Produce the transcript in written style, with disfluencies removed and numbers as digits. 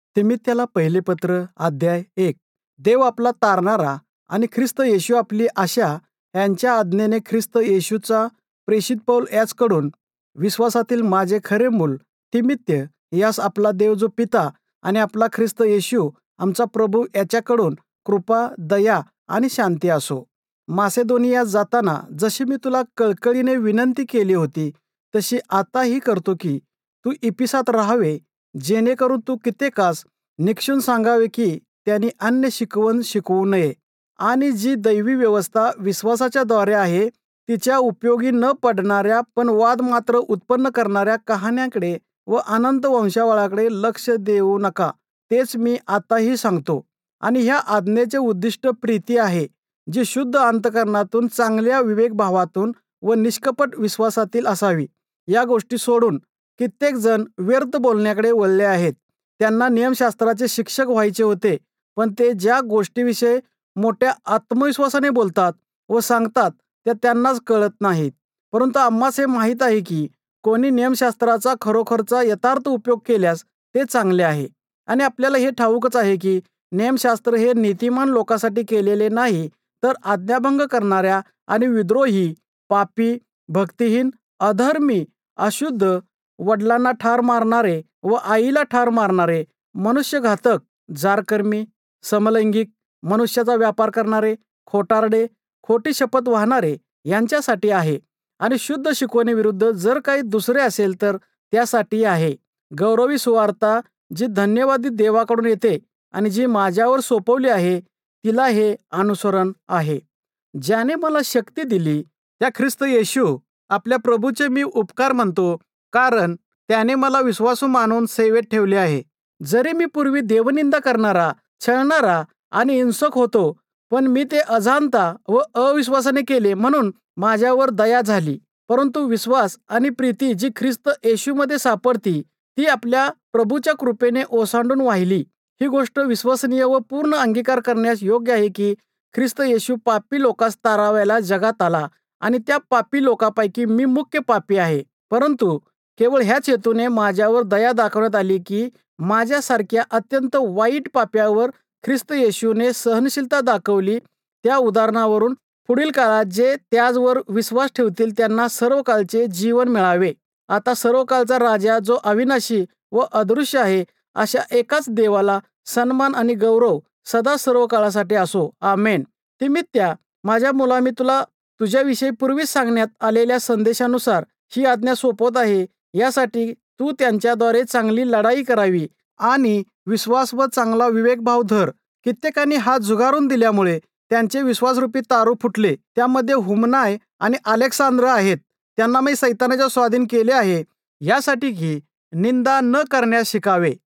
तिमित्याला पहिले पत्र अध्याय 1. देव आपला तारणारा आणि ख्रिस्त येशू आपली आशा यांच्या आज्ञेने ख्रिस्त येशूचा प्रेषित पौल याचकडून विश्वासातील माझे खरे मूल तिमित्य यास आपला देव जो पिता आणि आपला ख्रिस्त येशू आमचा प्रभू याच्याकडून कृपा, दया आणि शांती असो. मासेदोनियात जाताना जशी मी तुला कळकळीने विनंती केली होती, तशी आताही करतो की तू इफिसात राहावे, जेणेकरून तू कित्येकास निक्षून सांगावे की त्यांनी अन्य शिकवण शिकवू नये आणि जी दैवी व्यवस्था विश्वासाच्या द्वारे आहे, तिच्या उपयोगी न पडणाऱ्या पण वाद मात्र उत्पन्न करणाऱ्या कहाण्यांकडे व अनंत वंशावळाकडे लक्ष देऊ नका. तेच मी आताही सांगतो. आणि ह्या आज्ञेचे उद्दिष्ट प्रीती आहे, जी शुद्ध अंतकरणातून चांगल्या विवेकभावातून व निष्कपट विश्वासातील असावी. या गोष्टी सोडून कित्येक जण व्यर्थ बोलण्याकडे वळले आहेत. त्यांना नियमशास्त्राचे शिक्षक व्हायचे होते, पण ते ज्या गोष्टीविषयी मोठ्या आत्मविश्वासाने बोलतात व सांगतात त्या त्यांनाच कळत नाहीत. परंतु आम्हास हे माहीत आहे की कोणी नियमशास्त्राचा खरोखरचा यथार्थ उपयोग केल्यास ते चांगले आहे. आणि आपल्याला हे ठाऊकच आहे की नियमशास्त्र हे नीतिमान लोकांसाठी केलेले नाही, तर आज्ञाभंग करणाऱ्या आणि विद्रोही, पापी, भक्तिहीन, अधर्मी, अशुद्ध, वडिलांना ठार मारणारे व आईला ठार मारणारे, मनुष्यघातक, जारकर्मी, समलैंगिक, मनुष्याचा व्यापार करणारे, खोटारडे, खोटी शपथ वाहणारे यांच्यासाठी आहे. आणि शुद्ध शिकवणीविरुद्ध जर काही दुसरे असेल तर त्यासाठी आहे. गौरवी सुवार्ता जी धन्यवादी देवाकडून येते आणि जी माझ्यावर सोपवली आहे, तिला हे अनुसरण आहे. ज्याने मला शक्ती दिली त्या ख्रिस्त येशू आपल्या प्रभूचे मी उपकार म्हणतो, कारण त्याने मला विश्वासू मानून सेवेत ठेवले आहे. जरी मी पूर्वी देवनिंदा करणारा, छळणारा आणि हिंसक होतो, पण मी ते अजाणता व अविश्वासाने केले म्हणून माझ्यावर दया झाली. परंतु विश्वास आणि प्रीती जी ख्रिस्त येशूमध्ये सापडती, ती आपल्या प्रभूच्या कृपेने ओसांडून वाहिली. ही गोष्ट विश्वसनीय व पूर्ण अंगीकार करण्यास योग्य आहे की ख्रिस्त येशू पापी लोकांस तारावायला जगात आला आणि त्या पापी लोकांपैकी मी मुख्य पापी आहे. परंतु केवळ ह्याच हेतूने माझ्यावर दया दाखवण्यात आली की माझ्यासारख्या अत्यंत वाईट पाप्यावर ख्रिस्त येशूने सहनशीलता दाखवली. त्या उदाहरणावरून पुढील काळात जे त्याचवर विश्वास ठेवतील त्यांना सर्व काळचे जीवन मिळावे. आता सर्व काळचा राजा जो अविनाशी व अदृश्य आहे, अशा एकाच देवाला सन्मान आणि गौरव सदा सर्व काळासाठी असो. आमेन. तिमित्या, माझ्या मुला, मी तुला तुझ्याविषयी पूर्वीच सांगण्यात आलेल्या संदेशानुसार ही आज्ञा सोपवत आहे. यासाठी तू त्यांच्याद्वारे चांगली लढाई करावी आणि विश्वास व चांगला विवेकभाव धर. कित्येकांनी हात झुगारून दिल्यामुळे त्यांचे विश्वासरूपी तारू फुटले. त्यामध्ये हुमनाय आणि अलेक्सांद्र आहेत. त्यांना मी सैतानाच्या स्वाधीन केले आहे, यासाठी की निंदा न करण्यास शिकावे.